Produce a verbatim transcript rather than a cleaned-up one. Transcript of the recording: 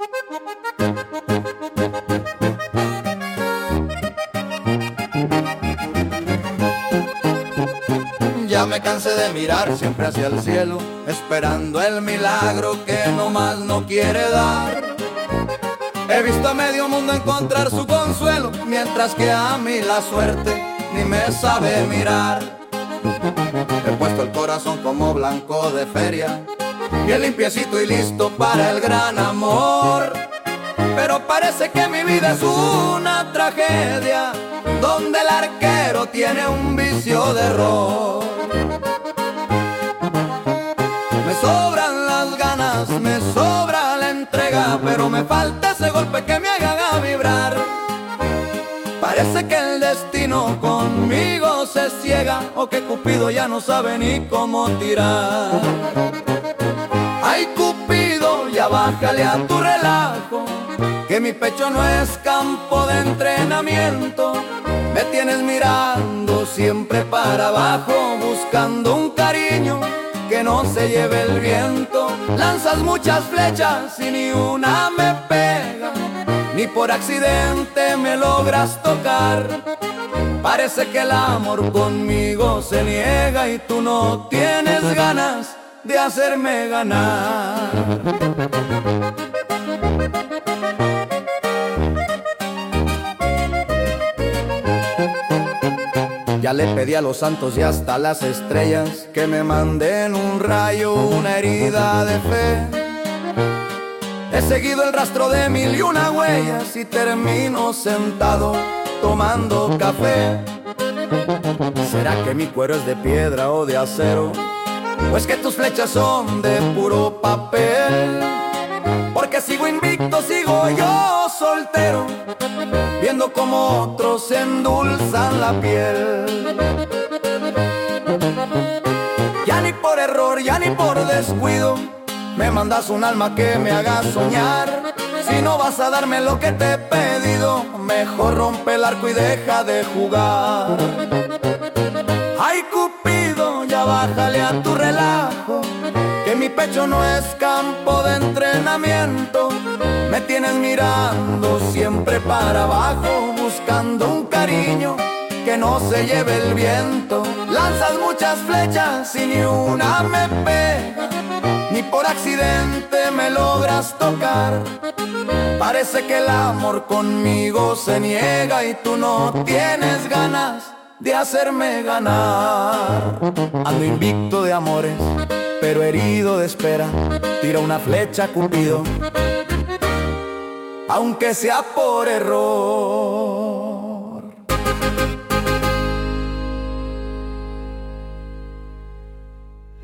Ya me cansé de mirar siempre hacia el cielo, esperando el milagro que nomás no quiere dar. He visto a medio mundo encontrar su consuelo, mientras que a mí la suerte ni me sabe mirar. He puesto el corazón como blanco de feria, bien limpiecito y listo para el gran amor. Pero parece que mi vida es una tragedia, donde el arquero tiene un vicio de error. Me sobran las ganas, me sobra la entrega, pero me falta ese golpe que me haga vibrar. Parece que el destino conmigo se ciega, o que Cupido ya no sabe ni cómo tirar. Ay, Cupido, ya bájale a tu relajo, que mi pecho no es campo de entrenamiento. Me tienes mirando siempre para abajo, buscando un cariño que no se lleve el viento. Lanzas muchas flechas y ni una me pega, ni por accidente me logras tocar. Parece que el amor conmigo se niega y tú no tienes ganas de hacerme ganar. Ya le pedí a los santos y hasta las estrellas que me manden un rayo, una herida de fe. He seguido el rastro de mil y una huellas y termino sentado tomando café. ¿Será que mi cuero es de piedra o de acero? ¿O es que tus flechas son de puro papel? Porque sigo invicto, sigo yo soltero, viendo como otros se endulzan la piel. Ya ni por error, ya ni por descuido, me mandas un alma que me haga soñar. Si no vas a darme lo que te he pedido, mejor rompe el arco y deja de jugar. Ay, Cupido, ya bájale a tu relajo, que mi pecho no es campo de entrenamiento. Me tienes mirando siempre para abajo, buscando un cariño que no se lleve el viento. Lanzas muchas flechas y ni una me pega, ni por accidente me logras tocar. Parece que el amor conmigo se niega y tú no tienes ganas de hacerme ganar. Ando invicto de amores, pero herido de espera. Tira una flecha, Cupido, aunque sea por error.